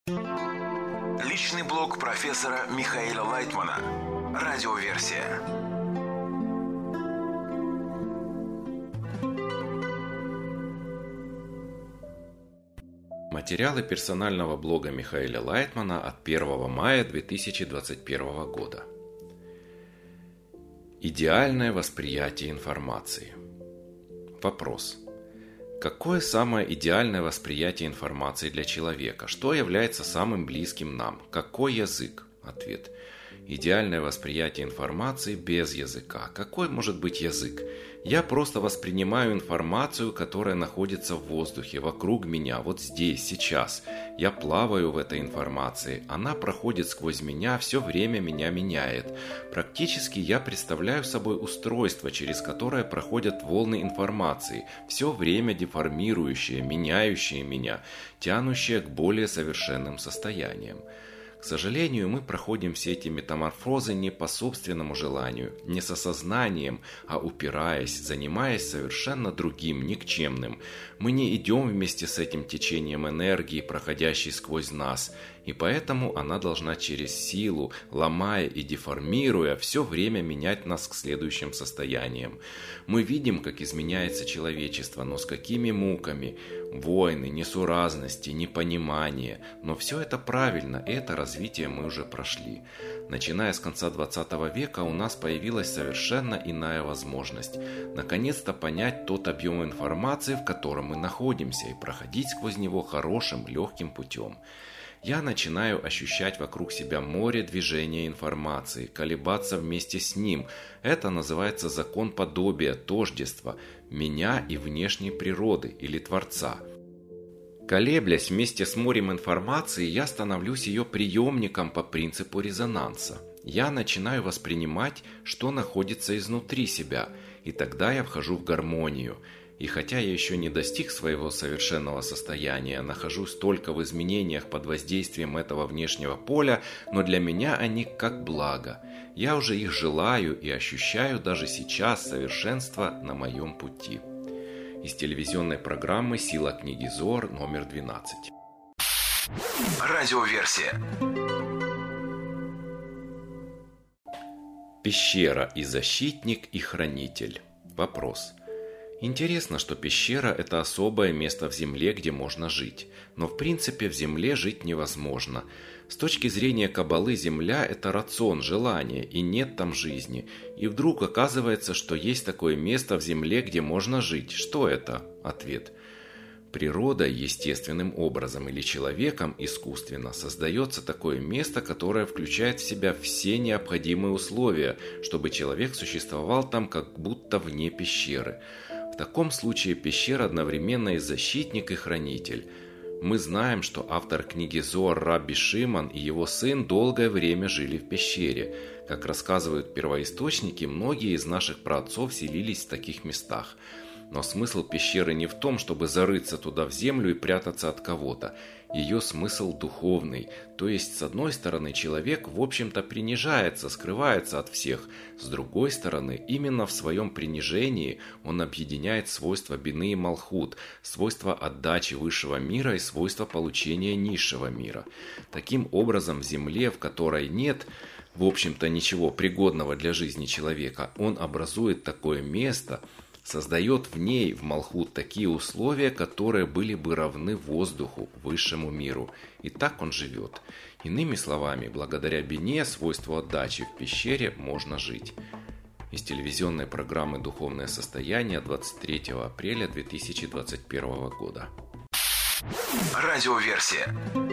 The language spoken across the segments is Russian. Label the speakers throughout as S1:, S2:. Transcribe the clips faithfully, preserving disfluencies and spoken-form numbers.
S1: Личный блог профессора Михаила Лайтмана. Радиоверсия.
S2: Материалы персонального блога Михаила Лайтмана от первого мая две тысячи двадцать первого года. Идеальное восприятие информации. Вопрос. Какое самое идеальное восприятие информации для человека? Что является самым близким нам? Какой язык? Ответ. Идеальное восприятие информации без языка. Какой может быть язык? Я просто воспринимаю информацию, которая находится в воздухе, вокруг меня, вот здесь, сейчас. Я плаваю в этой информации. Она проходит сквозь меня, все время меня меняет. Практически я представляю собой устройство, через которое проходят волны информации, все время деформирующие, меняющие меня, тянущие к более совершенным состояниям. К сожалению, мы проходим все эти метаморфозы не по собственному желанию, не с осознанием, а упираясь, занимаясь совершенно другим, никчемным. Мы не идем вместе с этим течением энергии, проходящей сквозь нас, и поэтому она должна через силу, ломая и деформируя, все время менять нас к следующим состояниям. Мы видим, как изменяется человечество, но с какими муками. Войны, несуразности, непонимание. Но все это правильно, и это развитие мы уже прошли. Начиная с конца двадцатого века у нас появилась совершенно иная возможность. Наконец-то понять тот объем информации, в котором мы находимся, и проходить сквозь него хорошим, легким путем. Я начинаю ощущать вокруг себя море движения информации, колебаться вместе с ним. Это называется закон подобия, тождества, меня и внешней природы или Творца. Колеблясь вместе с морем информации, я становлюсь ее приемником по принципу резонанса. Я начинаю воспринимать, что находится изнутри себя, и тогда я вхожу в гармонию. И хотя я еще не достиг своего совершенного состояния, нахожусь только в изменениях под воздействием этого внешнего поля, но для меня они как благо. Я уже их желаю и ощущаю даже сейчас совершенство на моем пути. Из телевизионной программы «Сила книги Зоар» номер двенадцать.
S1: Радиоверсия.
S2: Пещера и защитник и хранитель. Вопрос. Интересно, что пещера – это особое место в земле, где можно жить. Но в принципе в земле жить невозможно. С точки зрения Каббалы земля – это рацион, желание, и нет там жизни. И вдруг оказывается, что есть такое место в земле, где можно жить. Что это? Ответ. Природой, естественным образом или человеком искусственно создается такое место, которое включает в себя все необходимые условия, чтобы человек существовал там как будто вне пещеры. В таком случае пещера одновременно и защитник, и хранитель. Мы знаем, что автор книги Зоар Рабби Шимон и его сын долгое время жили в пещере. Как рассказывают первоисточники, многие из наших праотцов селились в таких местах. Но смысл пещеры не в том, чтобы зарыться туда в землю и прятаться от кого-то. Ее смысл духовный. То есть, с одной стороны, человек, в общем-то, принижается, скрывается от всех. С другой стороны, именно в своем принижении он объединяет свойства бины и малхут, свойства отдачи высшего мира и свойства получения низшего мира. Таким образом, в земле, в которой нет, в общем-то, ничего пригодного для жизни человека, он образует такое место, создает в ней, в Малхут, такие условия, которые были бы равны воздуху, высшему миру. И так он живет. Иными словами, благодаря бине, свойству отдачи, в пещере можно жить. Из телевизионной программы «Духовное состояние» двадцать третьего апреля две тысячи двадцать первого года.
S1: Радиоверсия.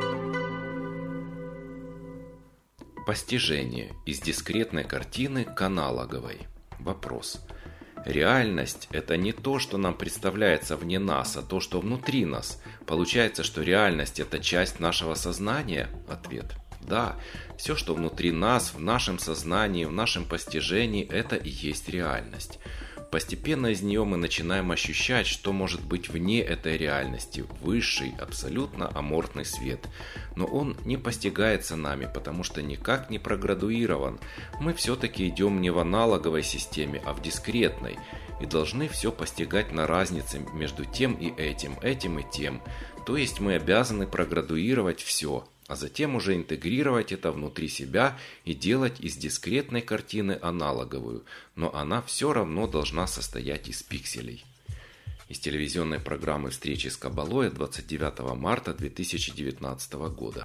S2: Постижение. Из дискретной картины к аналоговой. Вопрос. Реальность – это не то, что нам представляется вне нас, а то, что внутри нас. Получается, что реальность – это часть нашего сознания? Ответ – да. Все, что внутри нас, в нашем сознании, в нашем постижении – это и есть реальность. Постепенно из нее мы начинаем ощущать, что может быть вне этой реальности, высший, абсолютно аморфный свет. Но он не постигается нами, потому что никак не проградуирован. Мы все-таки идем не в аналоговой системе, а в дискретной. И должны все постигать на разнице между тем и этим, этим и тем. То есть мы обязаны проградуировать все. а затем уже интегрировать это внутри себя и делать из дискретной картины аналоговую, но она все равно должна состоять из пикселей. Из телевизионной программы «Встречи с Кабалой» двадцать девятого марта две тысячи девятнадцатого года.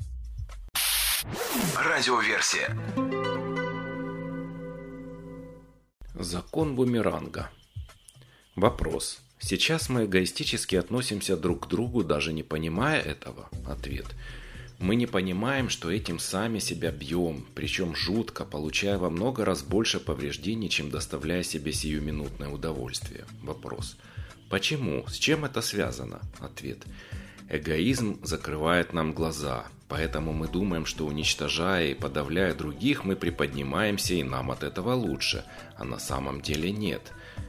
S1: Радиоверсия.
S2: Закон бумеранга. Вопрос. Сейчас мы эгоистически относимся друг к другу, даже не понимая этого? Ответ. Мы не понимаем, что этим сами себя бьем, причем жутко, получая во много раз больше повреждений, чем доставляя себе сиюминутное удовольствие. Вопрос. Почему? С чем это связано? Ответ. Эгоизм закрывает нам глаза, поэтому мы думаем, что уничтожая и подавляя других, мы приподнимаемся и нам от этого лучше, а на самом деле нет.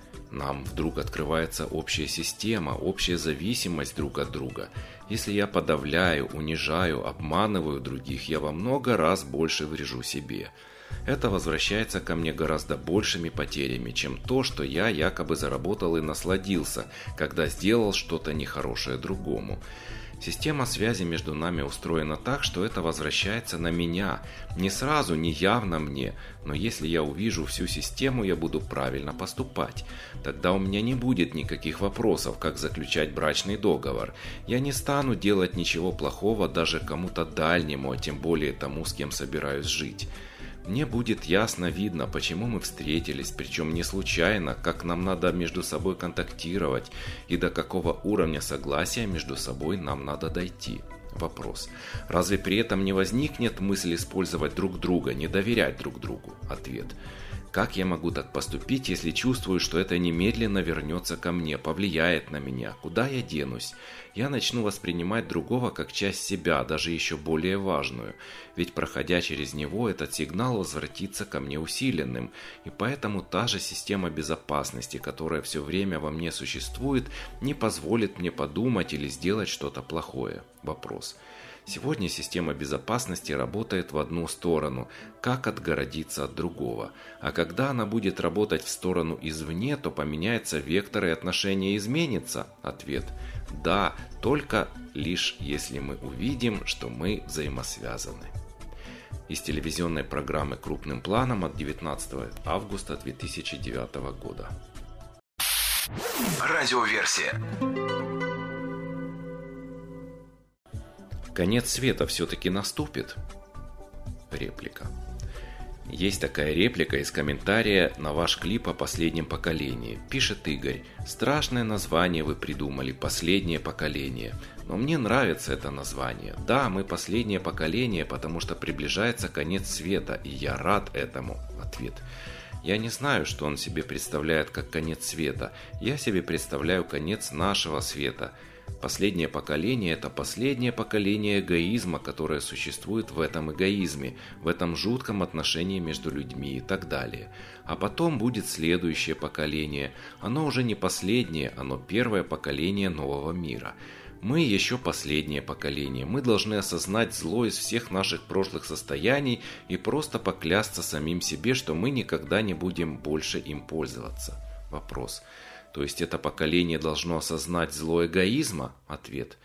S2: Нам вдруг открывается общая система, общая зависимость друг от друга. Если я подавляю, унижаю, обманываю других, я во много раз больше врежу себе. Это возвращается ко мне гораздо большими потерями, чем то, что я якобы заработал и насладился, когда сделал что-то нехорошее другому. Система связи между нами устроена так, что это возвращается на меня. Не сразу, не явно мне, но если я увижу всю систему, я буду правильно поступать. Тогда у меня не будет никаких вопросов, как заключать брачный договор. Я не стану делать ничего плохого даже кому-то дальнему, а тем более тому, с кем собираюсь жить. Мне будет ясно видно, почему мы встретились, причем не случайно, как нам надо между собой контактировать и до какого уровня согласия между собой нам надо дойти. Вопрос. Разве при этом не возникнет мысль использовать друг друга, не доверять друг другу? Ответ. Как я могу так поступить, если чувствую, что это немедленно вернется ко мне, повлияет на меня? Куда я денусь? Я начну воспринимать другого как часть себя, даже еще более важную. Ведь проходя через него, этот сигнал возвратится ко мне усиленным. И поэтому та же система безопасности, которая все время во мне существует, не позволит мне подумать или сделать что-то плохое. Вопрос. Сегодня система безопасности работает в одну сторону, как отгородиться от другого. А когда она будет работать в сторону извне, то поменяется вектор и отношение изменится? Ответ – да, только лишь если мы увидим, что мы взаимосвязаны. Из телевизионной программы «Крупным планом» от девятнадцатого августа две тысячи девятого года.
S1: Радиоверсия.
S2: Конец света все-таки наступит? Реплика. Есть такая реплика из комментария на ваш клип о последнем поколении. Пишет Игорь. Страшное название вы придумали, последнее поколение. Но мне нравится это название. Да, мы последнее поколение, потому что приближается конец света, и я рад этому. Ответ. Я не знаю, что он себе представляет как конец света. Я себе представляю конец нашего света. Последнее поколение – это последнее поколение эгоизма, которое существует в этом эгоизме, в этом жутком отношении между людьми и так далее. А потом будет следующее поколение. Оно уже не последнее, оно первое поколение нового мира. Мы еще последнее поколение. Мы должны осознать зло из всех наших прошлых состояний и просто поклясться самим себе, что мы никогда не будем больше им пользоваться. Вопрос. То есть это поколение должно осознать зло эгоизма? Ответ.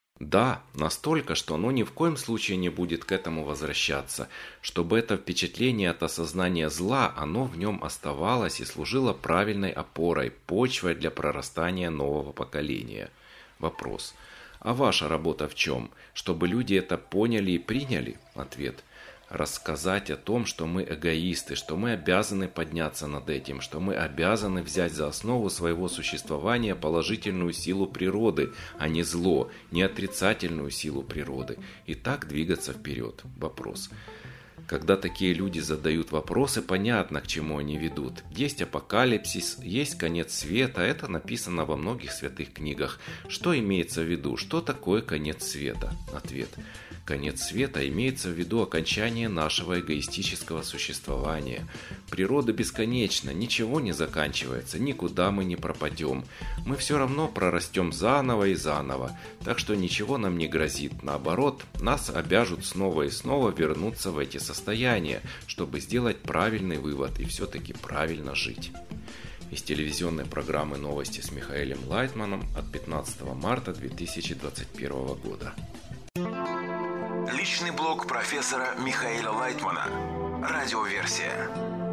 S2: Да, настолько, что оно ни в коем случае не будет к этому возвращаться, чтобы это впечатление от осознания зла, оно в нем оставалось и служило правильной опорой, почвой для прорастания нового поколения. Вопрос. А ваша работа в чем? Чтобы люди это поняли и приняли? Ответ. Рассказать о том, что мы эгоисты, что мы обязаны подняться над этим, что мы обязаны взять за основу своего существования положительную силу природы, а не зло, не отрицательную силу природы, и так двигаться вперед. Вопрос. Когда такие люди задают вопросы, понятно, к чему они ведут. Есть апокалипсис, есть конец света, это написано во многих святых книгах. Что имеется в виду? Что такое конец света? Ответ. Конец света имеется в виду окончание нашего эгоистического существования. Природа бесконечна, ничего не заканчивается, никуда мы не пропадем. Мы все равно прорастем заново и заново, так что ничего нам не грозит. Наоборот, нас обяжут снова и снова вернуться в эти состояния, чтобы сделать правильный вывод и все-таки правильно жить. Из телевизионной программы «Новости» с Михаилом Лайтманом от пятнадцатого марта две тысячи двадцать первого года.
S1: Научный блог профессора Михаила Лайтмана. Радиоверсия.